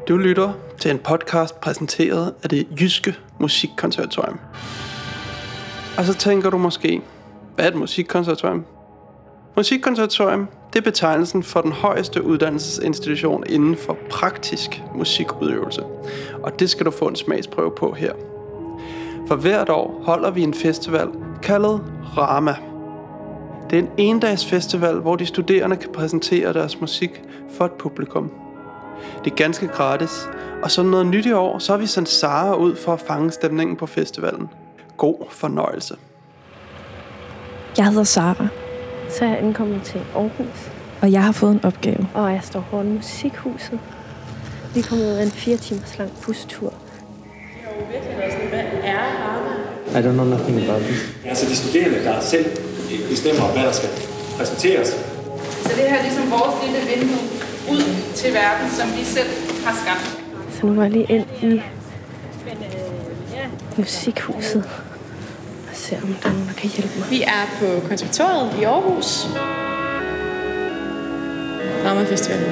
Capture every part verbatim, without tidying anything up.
Du lytter til en podcast præsenteret af det Jyske Musikkonservatorium. Og så tænker du måske, hvad er et musikkonservatorium? Musikkonservatorium, det er betegnelsen for den højeste uddannelsesinstitution inden for praktisk musikudøvelse. Og det skal du få en smagsprøve på her. For hvert år holder vi en festival kaldet RAMA. Det er en endags festival, hvor de studerende kan præsentere deres musik for et publikum. Det er ganske gratis, og som noget nyt i år, så har vi sendt Sara ud for at fange stemningen på festivalen. God fornøjelse. Jeg hedder Sara. Så er jeg ankommet til Aarhus. Og jeg har fået en opgave. Og jeg står foran Musikhuset. Vi er kommet ud af en fire timers lang bustur. Det er jo virkelig noget sådan, hvad er RAMA? I don't know nothing about this. Altså de studerende, der selv bestemmer, hvad der skal præsenteres. Så det her er ligesom vores lille vindue ud til verden, som vi selv har skabt. Så nu går jeg lige ind i Musikhuset og ser, om der er nogen, der kan hjælpe mig. Vi er på konservatoriet i Aarhus. RAMA Festivalen.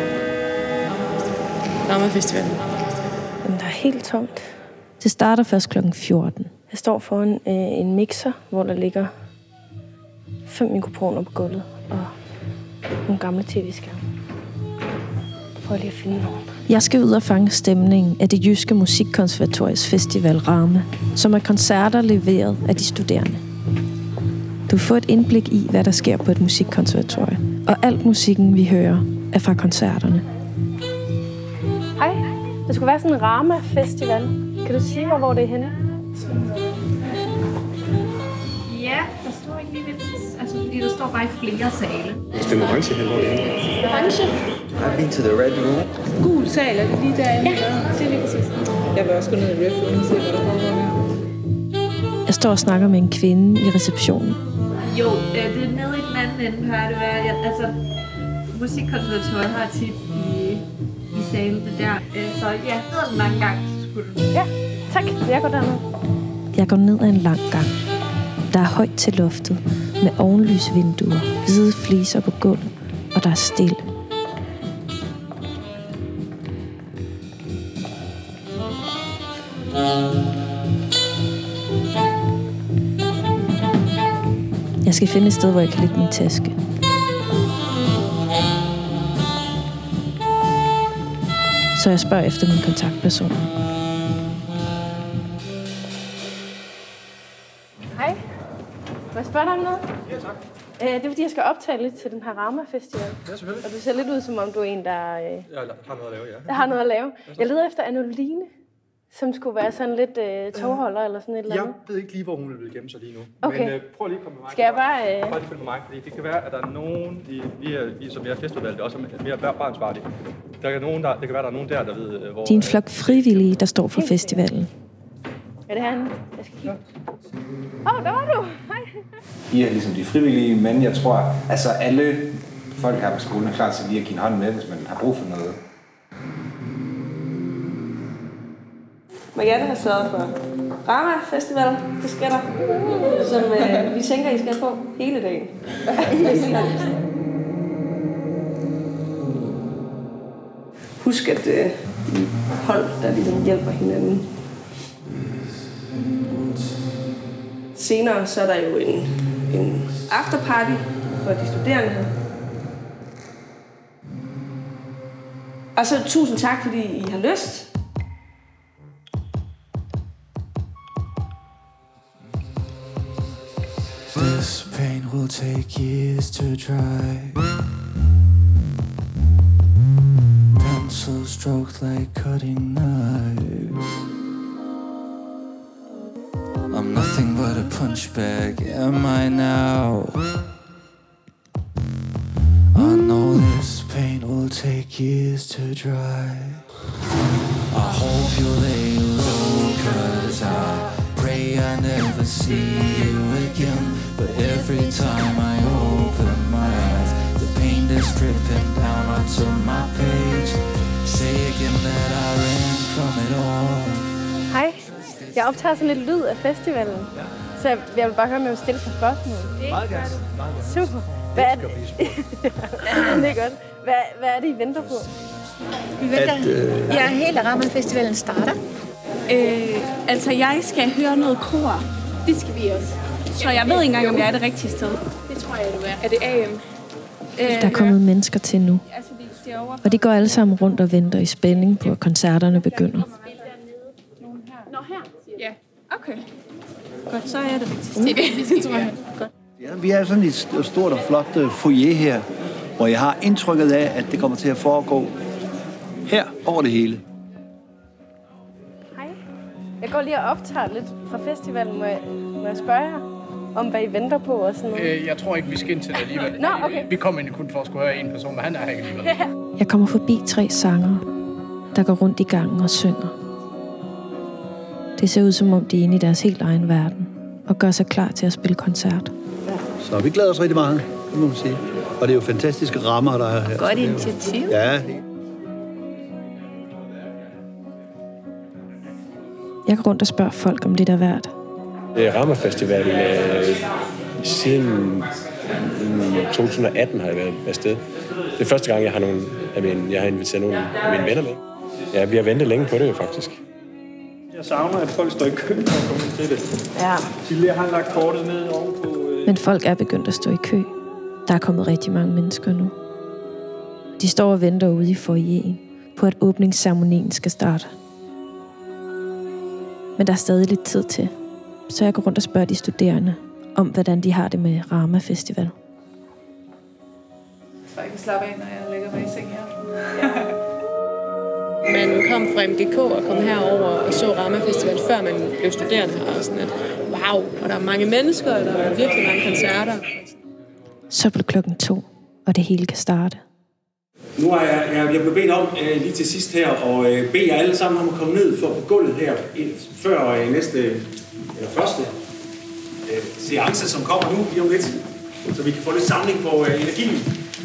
RAMA Festivalen. Men der er helt tomt. Det starter først klokken fjorten. Jeg står foran øh, en mixer, hvor der ligger fem mikrofoner på gulvet og nogle gamle tv-skærme. Prøv lige at finde nogen. Jeg skal ud og fange stemningen af det Jyske Musikkonservatoriets festival RAMA, som er koncerter leveret af de studerende. Du får et indblik i, hvad der sker på et musikkonservatorium, og alt musikken, vi hører, er fra koncerterne. Hej, det skulle være sådan en RAMA-festival. Kan du sige mig, hvor det er henne? Ja, der står ikke lige lidt, altså fordi der står bare i flere sale. Det er orange her, hvor det er. Orange. I've been to the red room. Gul sal, er det lige derinde? Ja, det er lige præcis. Jeg vil også gå ned i red room og se, hvad der kommer her. Jeg står og snakker med en kvinde i receptionen. Jo, øh, det er nede i den anden ende, har det været. Ja, altså, musikkonservatoriet har tit i, i salene der. Øh, så ja, ned ad den lange gang, skulle du. Ja, tak. Jeg går derned. Jeg går ned ad en lang gang. Der er højt til loftet, med ovenlysvinduer, hvide fliser på gulvet, og der er stille. Jeg skal finde et sted, hvor jeg kan lægge min taske. Så jeg spørger efter min kontaktperson. Hej. Må jeg spørge dig om noget? Ja, tak. Øh, det er fordi, jeg skal optage lidt til den her RAMA-festival. Ja, selvfølgelig. Og du ser lidt ud, som om du er en, der øh, Jeg har noget at lave, ja. der har noget at lave. Jeg leder efter Anoline, som skulle være sådan lidt øh, togholder eller sådan et eller Jeg andet. ved ikke lige, hvor hun vil gemme sig lige nu. Okay. Men øh, prøv lige at komme med mig. Skal jeg bare... Øh... Prøv lige at følge med mig, fordi det kan være, at der er nogen, i, vi, er, vi som er festivalvalgt, også er mere barnsvartige. Der er nogen, der, det kan være, der er nogen der, der ved, øh, hvor... De er en flok frivillige, der står for festivalen. Er det herinde? Jeg skal kigge. Åh, oh, der var du! Hej. I er ligesom de frivillige, men jeg tror, altså alle folk her på skolen er klar til lige at give en hånd med, hvis man har brug for noget. Marianne har sørget for RAMA Festival, det skal der, som øh, vi tænker, I skal på hele dagen. Husk, at øh, de hold, der ligesom hjælper hinanden. Senere så er der jo en, en afterparty for de studerende her. Og så tusind tak, fordi I har lyst. This pain will take years to dry. Pencil strokes like cutting knives. I'm nothing but a punch bag, am I now? I know this pain will take years to dry. I hope you lay low, cause I pray I never see you again. But every time I open my eyes, the paint is dripping down onto my page. Say again that I ran from it all. Hej. Jeg optager sådan lidt lyd af festivalen. Så jeg, jeg vil bare høre, om jeg vil stille et spørgsmål. Meget gerne. Super. Hvad er det? Det er godt. Hvad, hvad er det, I venter på? Vi venter. At, øh... Ja, hele Rama-festivalen starter. Øh, altså, jeg skal høre noget kor. Det skal vi også. Så jeg ved ikke engang, om jeg er det rigtige sted. Det tror jeg, du er. Er det A M? Der er kommet mennesker til nu. Og de går alle sammen rundt og venter i spænding på, at koncerterne begynder. Nå, her? Ja. Okay. Godt, så er jeg det rigtige. Det tror jeg. Godt. Ja, vi er sådan et stort og flot foyer her, hvor jeg har indtrykket af, at det kommer til at foregå her over det hele. Hej. Jeg går lige og optager lidt fra festivalen. Må jeg, må jeg spørge jer om, hvad I venter på og sådan noget? Øh, jeg tror ikke, vi skal ind til det alligevel. Nå, okay. Vi kommer egentlig kun for at skulle høre en person, men han er her ikke alligevel. Jeg kommer forbi tre sangere, der går rundt i gangen og synger. Det ser ud, som om de er inde i deres helt egen verden og gør sig klar til at spille koncert. Så vi glæder os rigtig meget, det må man sige. Og det er jo fantastiske rammer, der er her. Godt initiativ. Ja. Jeg går rundt og spørger folk, om det er værd. Rama-festivalen øh, siden to tusind og atten har jeg været afsted. Det er første gang, jeg har, nogle af mine, jeg har inviteret nogle af mine venner med. Ja, vi har ventet længe på det jo faktisk. Jeg savner, at folk står i kø for at komme ind til det. Ja. Silje har lagt kortet ned ovenpå. Øh... Men folk er begyndt at stå i kø. Der er kommet rigtig mange mennesker nu. De står og venter ude i foyeren på, at åbningsceremonien skal starte. Men der er stadig lidt tid til, så jeg går rundt og spørger de studerende om, hvordan de har det med Rama Festival. Så jeg kan slappe af, når jeg lægger mig i seng her. Man kom fra M G K og kom herover og så Rama Festival, før man blev studerende her. Og sådan at, wow, og der er mange mennesker, og der er virkelig mange koncerter. Så blev klokken to, og det hele kan starte. Nu er jeg, jeg, jeg blev bedt om øh, lige til sidst her, og øh, bede jer alle sammen om at komme ned for på gulvet her, ind, før øh, næste, eller første øh, seance, som kommer nu lige om lidt, så vi kan få lidt samling på øh, energien.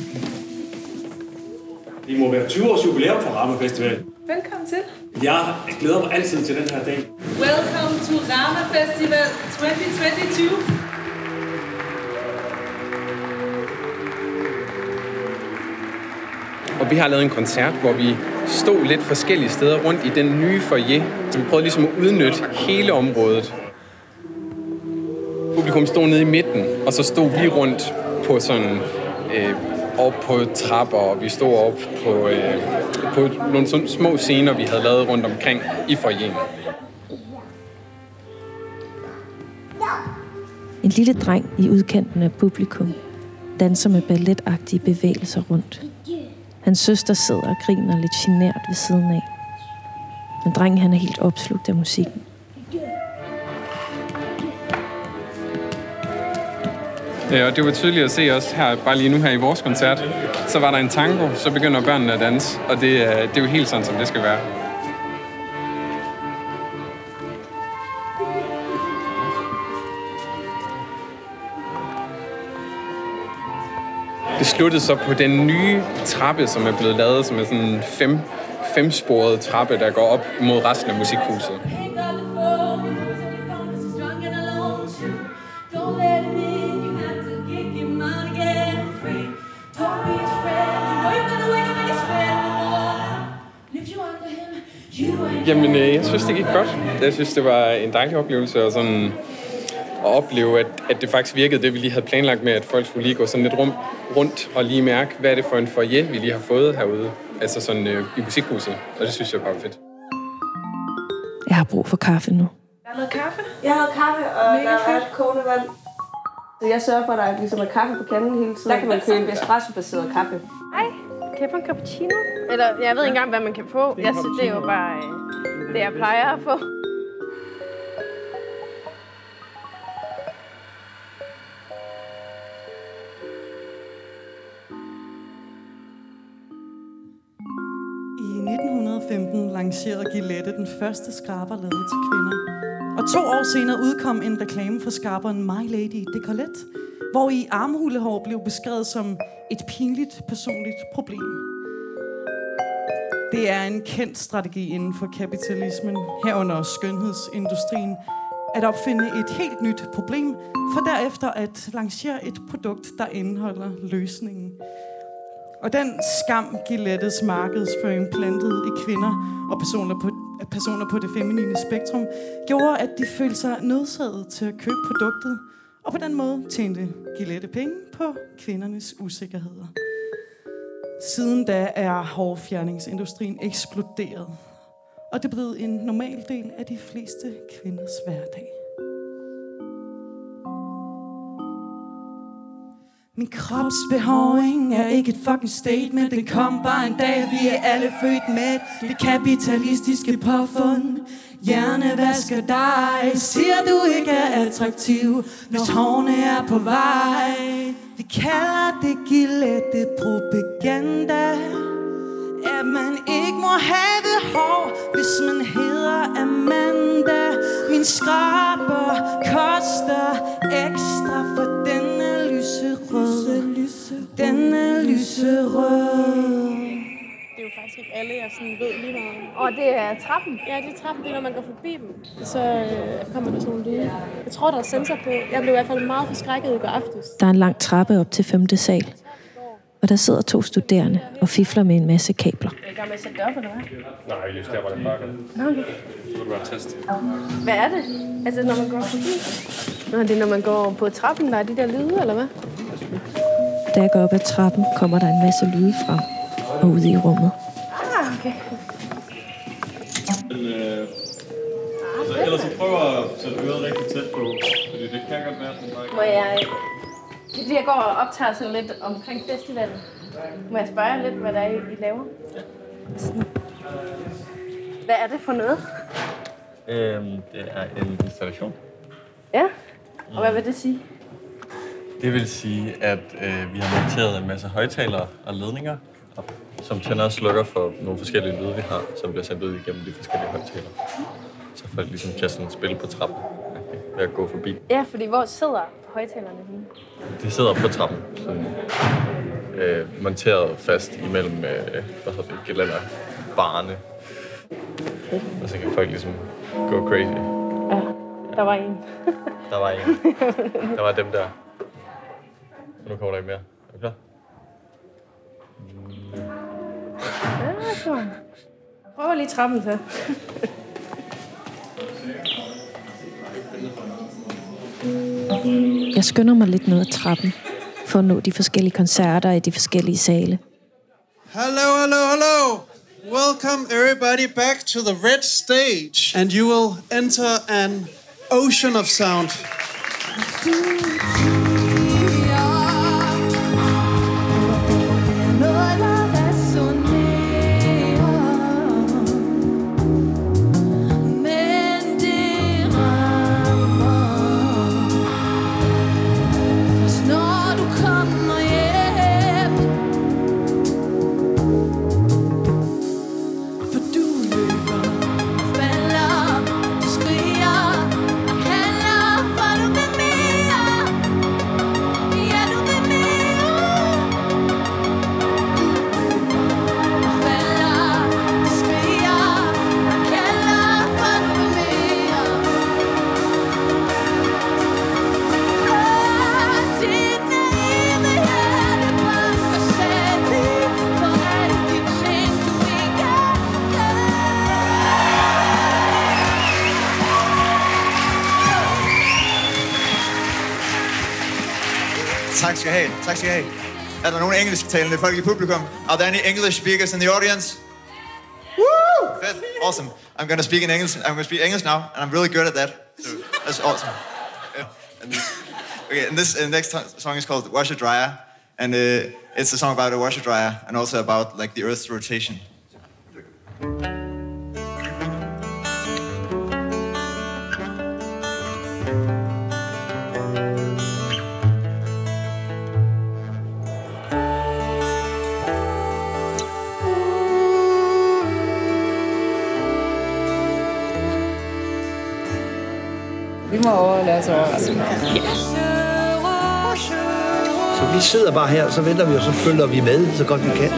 Det må være tyve års jubilæum for Rama Festival. Velkommen til. Jeg glæder mig altid til den her dag. Welcome to Rama Festival tyve tyve-to. Og vi har lavet en koncert, hvor vi stod lidt forskellige steder rundt i den nye foyer. Så vi prøvede ligesom at udnytte hele området. Publikum stod nede i midten, og så stod vi rundt på sådan øh, op på trapper, og vi stod op på, øh, på nogle sådan små scener, vi havde lavet rundt omkring i foyeren. En lille dreng i udkanten af publikum danser med balletagtige bevægelser rundt. Hans søster sidder og griner lidt genert ved siden af. Men drengen han er helt opslugt af musikken. Ja, og det var tydeligt at se også her, bare lige nu her i vores koncert. Så var der en tango, så begynder børnene at danse, og det, det er jo helt sådan, som det skal være. Det sluttede så på den nye trappe, som er blevet lavet, som er sådan en fem, femsporet trappe, der går op mod resten af musikhuset. Jamen, jeg synes, det gik godt. Jeg synes, det var en dejlig oplevelse og sådan at opleve, at, at det faktisk virkede, det vi lige havde planlagt med, at folk skulle lige gå sådan lidt rum, rundt og lige mærke, hvad er det for en foyer, vi lige har fået herude, altså sådan øh, i musikhuset, og det synes jeg bare var fedt. Jeg har brug for kaffe nu. Jeg har noget kaffe. Jeg har kaffe, og Mega der er fedt. kogende vand. Så jeg sørger for, at der ligesom er kaffe på kanden hele tiden. Der kan man købe espresso-baseret kaffe. Hej, kan jeg få en cappuccino? Eller, jeg ved ikke engang, hvad man kan få. Jeg synes, det er jo bare øh, det, jeg plejer at få. I nitten femten lancerede Gillette den første skraber lavet til kvinder. Og to år senere udkom en reklame for skraberen My Lady Decolette, hvor i armhulehår blev beskrevet som et pinligt personligt problem. Det er en kendt strategi inden for kapitalismen, herunder skønhedsindustrien, at opfinde et helt nyt problem, for derefter at lancere et produkt, der indeholder løsningen. Og den skam, Gilettes markedsføring plantede i kvinder og personer på, personer på det feminine spektrum, gjorde, at de følte sig nødsaget til at købe produktet, og på den måde tjente Gilette penge på kvindernes usikkerheder. Siden da er hårfjerningsindustrien eksploderet, og det er blevet en normal del af de fleste kvinders hverdag. Min kropsbehåring er ikke et fucking statement. Den kom bare en dag, vi er alle født med det kapitalistiske påfund. Hjernevasker dig, siger du ikke er attraktiv, hvis hårene er på vej. Vi kalder det Gillette propaganda, at man ikke må have hår, hvis man hedder Amanda. Min skraber koster ekstra, for den er lyserød. Den er lyserød. Det er jo faktisk ikke alle, jeg sådan ved lige meget. Og det er trappen? Ja, det er trappen. Det er, når man går forbi dem. Så øh, kommer der sådan nogle lyde. Jeg tror, der er sensor på. Jeg blev i hvert fald meget forskrækket i går aftes. Der er en lang trappe op til femte sal. Og der sidder to studerende og fifler med en masse kabler. Er I gang med at sætte det op, eller hvad? Nej, just der var det bakker. Nå, okay. Så må det være en test. Hvad er det? Altså, når man går forbi? Nå, det er, når man går på trappen, der er de der lyde, eller hvad? Da jeg går op ad trappen, kommer der en masse lyde frem og ud i rummet. Ah, okay. Men, øh, altså, ellers så prøver at sætte øret rigtig tæt på, fordi det kan godt være, at den bare ikke... Må jeg... Det er fordi, jeg går og optager sådan lidt omkring festivalen. Må jeg spørge jer lidt, hvad der er, I laver? Sådan. Hvad er det for noget? Øhm, det er en installation. Ja? Og hvad vil det sige? Det vil sige, at øh, vi har monteret en masse højttalere og ledninger, op, som tænder og slukker for nogle forskellige lyde, vi har, som bliver sendt ud igennem de forskellige højttalere. Så folk ligesom kan sådan spille på trappen ved at gå forbi. Ja, fordi hvor sidder højttalerne henne? De sidder på trappen, sådan, øh, monteret fast imellem øh, hvad hedder det, gelænder, barne. Og så kan folk ligesom gå crazy. Ja, der var en. Der var en. Der var dem der. Og nu kommer der ikke mere. Er du klar? Ja, så. Prøv lige trappen så. Jeg skynder mig lidt ned ad trappen for at nå de forskellige koncerter i de forskellige sale. Hello, hello, hello. Welcome everybody back to the red stage. And you will enter an ocean of sound. Tak skal I have. Tak skal I have. Er der nogen engelsktalende folk i publikum? Are there any English speakers in the audience? Woo! Fedt. Awesome. I'm gonna speak in English. I'm gonna speak English now, and I'm really good at that. So that's awesome. Yeah. And, okay, and this and the next song is called Washer Dryer, and uh, it's a song about a washer dryer and also about like the Earth's rotation. Vi må over lade os overraske. Så vi sidder bare her, så venter vi, og så følger vi med, så godt vi kan.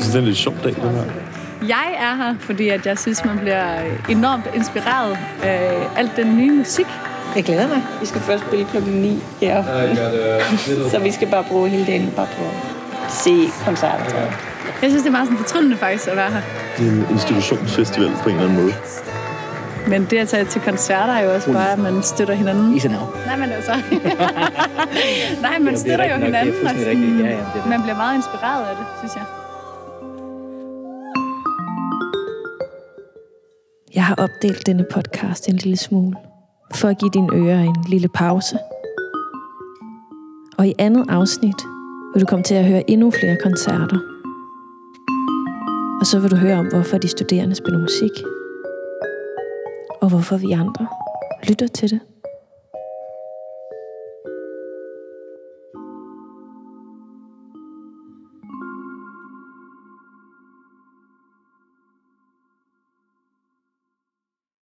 synes, det er en lidt sjov dag, den her. Jeg er her, fordi at jeg synes, man bliver enormt inspireret af alt den nye musik. Jeg glæder mig. Vi skal først spille klokken ni her. Så vi skal bare bruge hele dagen bare på at se koncerter. Jeg synes, det er meget sådan fortryllende faktisk at være her. Det er en institutionsfestival på en eller anden måde. Men det at tage til koncerter er jo også bare, at man støtter hinanden. Is it now? Nej, men altså... Nej, man støtter jo hinanden. Og sådan, ja, ja, det man bliver meget inspireret af det, synes jeg. Jeg har opdelt denne podcast en lille smule, for at give dine ører en lille pause. Og i andet afsnit vil du komme til at høre endnu flere koncerter. Og så vil du høre om, hvorfor de studerende spiller musik. Og hvorfor vi andre lytter til det.